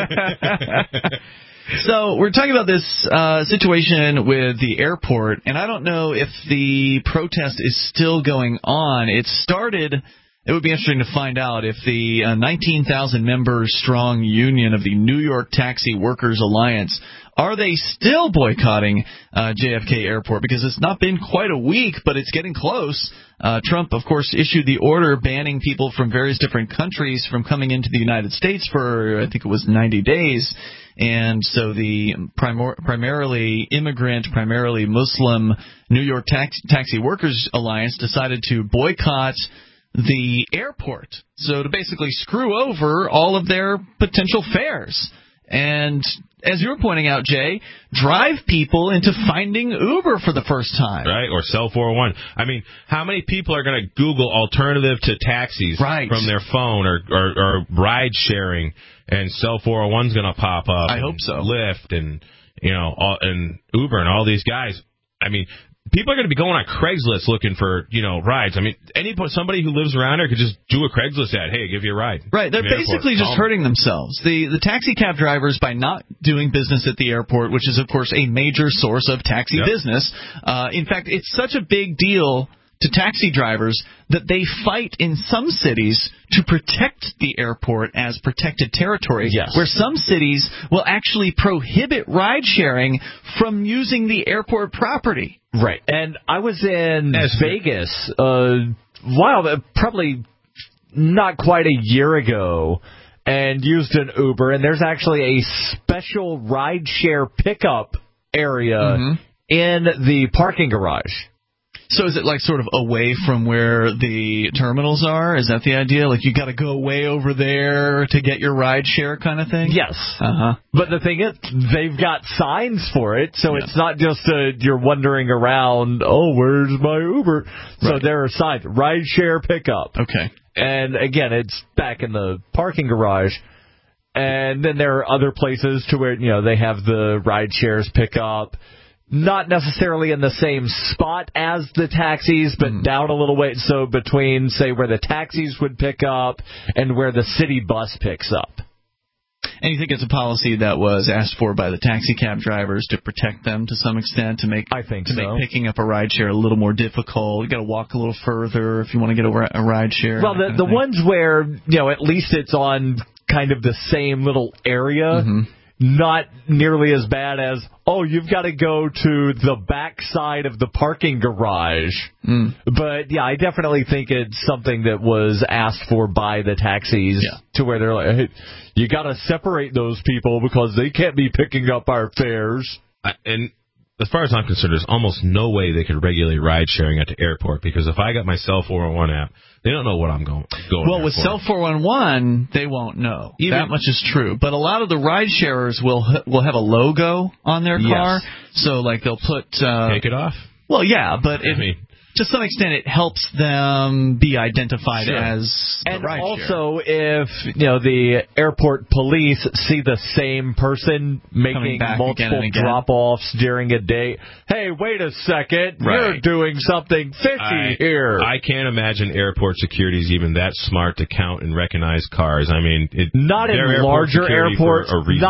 [SPEAKER 3] So we're talking about this situation with the airport, and I don't know if the protest is still going on. It started... It would be interesting to find out if the 19,000-member strong union of the New York Taxi Workers Alliance, are they still boycotting JFK Airport? Because it's not been quite a week, but it's getting close. Trump, of course, issued the order banning people from various different countries from coming into the United States for, I think it was 90 days. And so the primarily immigrant, primarily Muslim New York Taxi Workers Alliance decided to boycott the airport, so to basically screw over all of their potential fares. And as you were pointing out, Jay, drive people into finding Uber for the first time.
[SPEAKER 5] Right, or Cell 401. I mean, how many people are going to Google alternative to taxis from their phone or ride sharing, and Cell 401's going to pop up?
[SPEAKER 3] I hope so.
[SPEAKER 5] Lyft and, and Uber and all these guys. I mean, people are going to be going on Craigslist looking for, rides. I mean, somebody who lives around here could just do a Craigslist ad. Hey, give you a ride.
[SPEAKER 3] Right. They're basically just hurting themselves. The taxi cab drivers, by not doing business at the airport, which is, of course, a major source of taxi business. In fact, it's such a big deal to taxi drivers that they fight in some cities to protect the airport as protected territory, where some cities will actually prohibit ride sharing from using the airport property.
[SPEAKER 4] Right. And I was in Vegas probably not quite a year ago, and used an Uber, and there's actually a special ride share pickup area in the parking garage.
[SPEAKER 3] So is it like sort of away from where the terminals are? Is that the idea? Like you got to go way over there to get your ride share kind of thing?
[SPEAKER 4] Yes. But the thing is, they've got signs for it, so it's not just you're wandering around, where's my Uber? So there are signs, ride share pickup.
[SPEAKER 3] Okay.
[SPEAKER 4] And again, it's back in the parking garage. And then there are other places to where, they have the ride shares pick up. Not necessarily in the same spot as the taxis, but down a little way. So between, say, where the taxis would pick up and where the city bus picks up.
[SPEAKER 3] And you think it's a policy that was asked for by the taxi cab drivers to protect them to some extent, to make make picking up a ride share a little more difficult? You got to walk a little further if you want to get a ride share.
[SPEAKER 4] Well, the ones where at least it's on kind of the same little area. Not nearly as bad as, you've got to go to the back side of the parking garage. But, I definitely think it's something that was asked for by the taxis to where they're like, hey, you got to separate those people because they can't be picking up our fares.
[SPEAKER 5] And as far as I'm concerned, there's almost no way they could regulate ride sharing at the airport, because if I got my Cell 401 app, they don't know what I'm going
[SPEAKER 3] Well, with Cell 411, they won't know. That much is true. But a lot of the ride sharers will have a logo on their car. So, like, they'll put...
[SPEAKER 5] Take it off?
[SPEAKER 3] Well, yeah, but to some extent, it helps them be identified as the
[SPEAKER 4] and
[SPEAKER 3] rideshare.
[SPEAKER 4] also, if the airport police see the same person making multiple drop-offs during a day, hey, wait a second, you're doing something fishy here.
[SPEAKER 5] I can't imagine airport security is even that smart to count and recognize cars. I mean,
[SPEAKER 4] not in larger airports,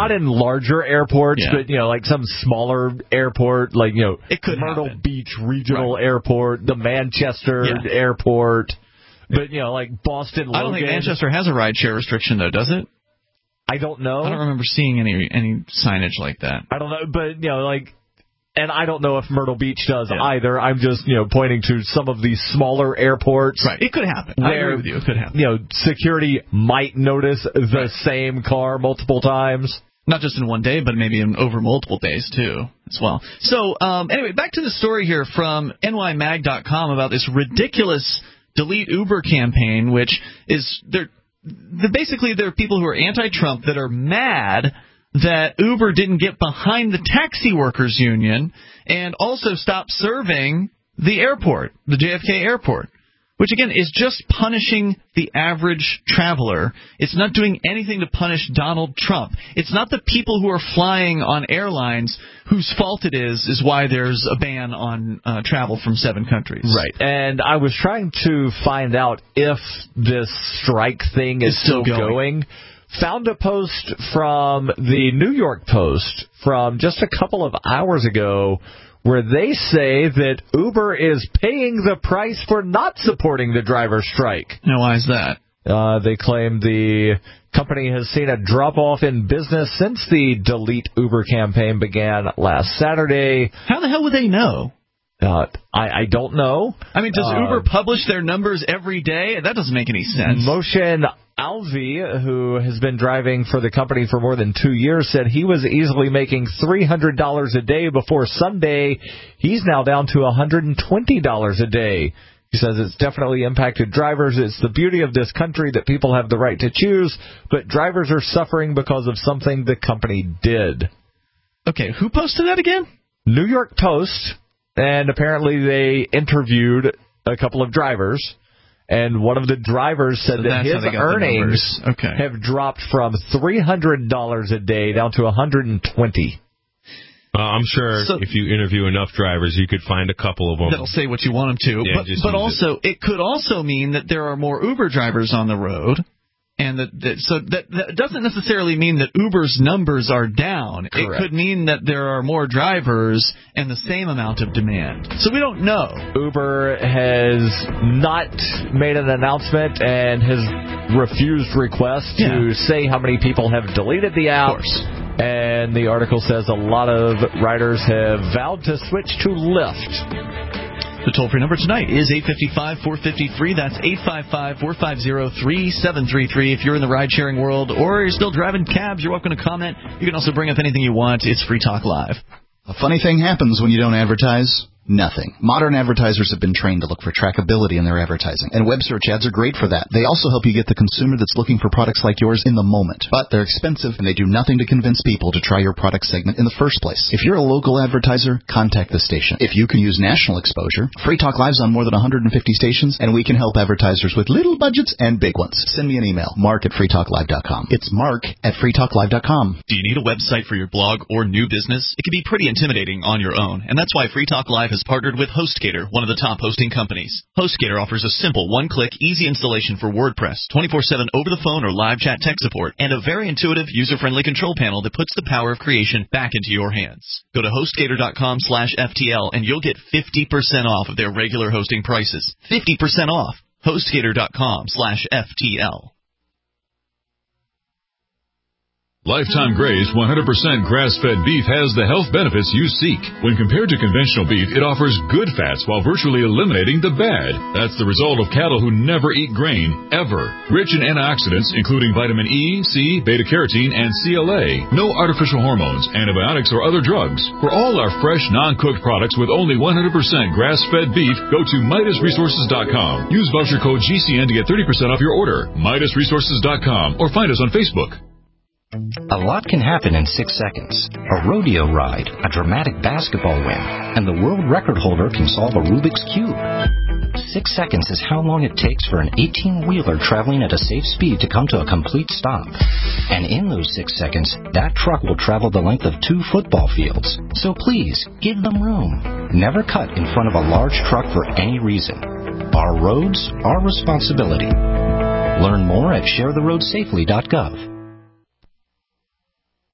[SPEAKER 4] but like some smaller airport, like
[SPEAKER 3] it could
[SPEAKER 4] Myrtle Beach Regional Airport, the Manchester Airport, but like Boston Logan.
[SPEAKER 3] I don't think Manchester has a rideshare restriction though, does it?
[SPEAKER 4] I don't know.
[SPEAKER 3] I don't remember seeing any signage like that.
[SPEAKER 4] I don't know, but and I don't know if Myrtle Beach does either. I'm just pointing to some of these smaller airports.
[SPEAKER 3] Right, it could happen. I agree with you. It could happen.
[SPEAKER 4] Security might notice the same car multiple times.
[SPEAKER 3] Not just in one day, but maybe over multiple days, too, as well. So, anyway, back to the story here from nymag.com about this ridiculous Delete Uber campaign, which is, basically there are people who are anti-Trump that are mad that Uber didn't get behind the taxi workers union and also stop serving the airport, the JFK airport. Which, again, is just punishing the average traveler. It's not doing anything to punish Donald Trump. It's not the people who are flying on airlines whose fault it is why there's a ban on travel from 7 countries.
[SPEAKER 4] Right. And I was trying to find out if this strike thing is still going. Found a post from the New York Post from just a couple of hours ago where they say that Uber is paying the price for not supporting the driver strike.
[SPEAKER 3] Now, why is that?
[SPEAKER 4] They claim the company has seen a drop-off in business since the Delete Uber campaign began last Saturday.
[SPEAKER 3] How the hell would they know?
[SPEAKER 4] I don't know.
[SPEAKER 3] I mean, does Uber publish their numbers every day? That doesn't make any sense.
[SPEAKER 4] Motion Alvi, who has been driving for the company for more than 2 years, said he was easily making $300 a day before Sunday. He's now down to $120 a day. He says it's definitely impacted drivers. It's the beauty of this country that people have the right to choose, but drivers are suffering because of something the company did.
[SPEAKER 3] Okay, who posted that again?
[SPEAKER 4] New York Post, and apparently they interviewed a couple of drivers. And one of the drivers said that his earnings have dropped from $300 a day down to $120.
[SPEAKER 5] I'm sure if you interview enough drivers, you could find a couple of them
[SPEAKER 3] that'll say what you want them to.
[SPEAKER 5] Yeah,
[SPEAKER 3] but also, it could also mean that there are more Uber drivers on the road. And that doesn't necessarily mean that Uber's numbers are down.
[SPEAKER 4] Correct.
[SPEAKER 3] It could mean that there are more drivers and the same amount of demand. So we don't know.
[SPEAKER 4] Uber has not made an announcement and has refused requests to say how many people have deleted the app.
[SPEAKER 3] Of course.
[SPEAKER 4] And the article says a lot of riders have vowed to switch to Lyft.
[SPEAKER 3] The toll-free number tonight is 855-453. That's 855-450-3733. If you're in the ride-sharing world or you're still driving cabs, you're welcome to comment. You can also bring up anything you want. It's Free Talk Live.
[SPEAKER 11] A funny thing happens when you don't advertise. Nothing. Modern advertisers have been trained to look for trackability in their advertising, and web search ads are great for that. They also help you get the consumer that's looking for products like yours in the moment. But they're expensive, and they do nothing to convince people to try your product segment in the first place. If you're a local advertiser, contact the station. If you can use national exposure, Free Talk Live's on more than 150 stations, and we can help advertisers with little budgets and big ones. Send me an email, mark@freetalklive.com. It's mark@freetalklive.com.
[SPEAKER 3] Do you need a website for your blog or new business? It can be pretty intimidating on your own, and that's why Free Talk Live has partnered with HostGator, one of the top hosting companies. HostGator offers a simple, one-click, easy installation for WordPress, 24/7 over-the-phone or live chat tech support, and a very intuitive, user-friendly control panel that puts the power of creation back into your hands. Go to HostGator.com/FTL, and you'll get 50% off of their regular hosting prices. 50% off. HostGator.com/FTL.
[SPEAKER 15] Lifetime Graze 100% grass-fed beef has the health benefits you seek. When compared to conventional beef, it offers good fats while virtually eliminating the bad. That's the result of cattle who never eat grain, ever. Rich in antioxidants, including vitamin E, C, beta-carotene, and CLA. No artificial hormones, antibiotics, or other drugs. For all our fresh, non-cooked products with only 100% grass-fed beef, go to MidasResources.com. Use voucher code GCN to get 30% off your order. MidasResources.com, or find us on Facebook.
[SPEAKER 1] A lot can happen in 6 seconds. A rodeo ride, a dramatic basketball win, and the world record holder can solve a Rubik's Cube. 6 seconds is how long it takes for an 18-wheeler traveling at a safe speed to come to a complete stop. And in those 6 seconds, that truck will travel the length of 2 football fields. So please, give them room. Never cut in front of a large truck for any reason. Our roads, our responsibility. Learn more at sharetheroadsafely.gov.